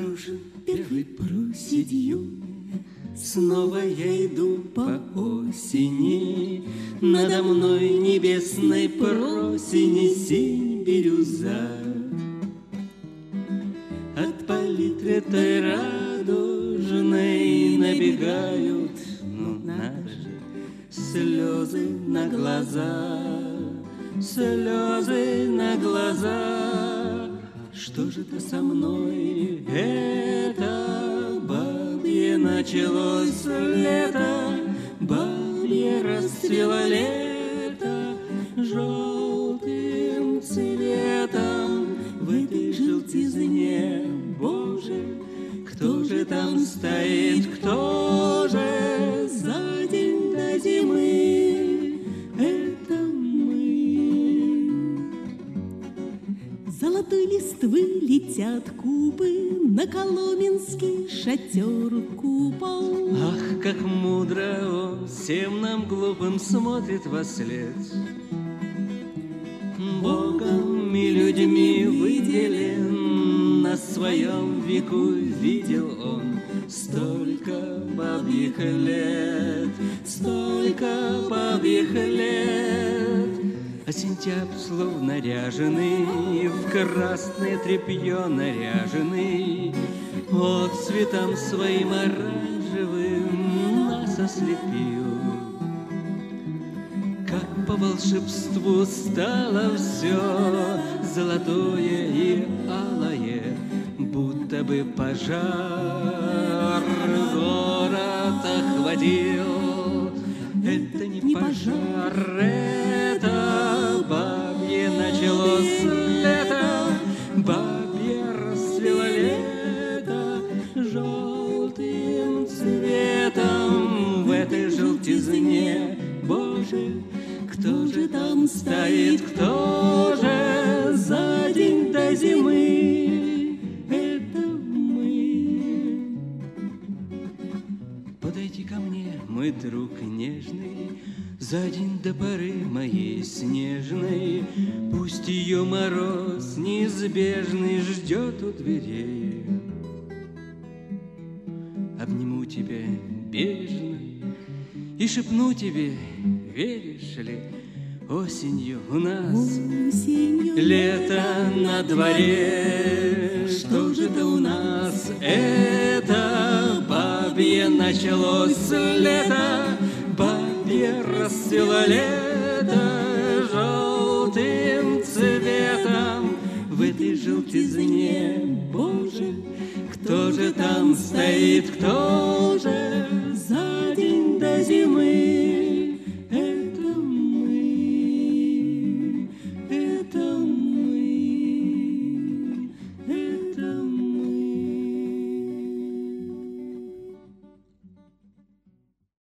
Осторожен первой проседью, снова я иду по осени. Надо мной небесной просени синь бирюза. От палитры той радужной набегают, ну надо же, слезы на глаза, слезы на глаза. Что же это со мной? Это бабье началось лето, бабье расцвело лето желтым цветом. В этой желтизне, Боже, кто же там стоит, кто же за день до зимы? Это мы. Золотой листвы летят кубы на коломенский шатер купол. Ах, как мудро он всем нам глупым смотрит вослед. Богом и людьми выделен, на своем веку видел он столько бабьих лет, столько бабьих лет. А сентябрь словно ряженый, в красное тряпье наряженный, вот цветом своим оранжевым нас ослепил. Как по волшебству стало все золотое и алое, будто бы пожар город охватил. Это не пожар, это бабье началось лето, бабье расцвело лето желтым цветом. В этой желтизне, Боже, кто же там стоит, кто же за день до зимы? Это мы. Подойди ко мне, мой друг нежный, за день до поры моей снежной. Пусть ее мороз неизбежный ждет у дверей. Обниму тебя бережно и шепну тебе, веришь ли, осенью у нас Осенью лето на дворе. Что же это у нас? Это бабье началось лето, бабье расцвело лето желтым цветом. В этой желтизне, Боже, кто же там стоит, кто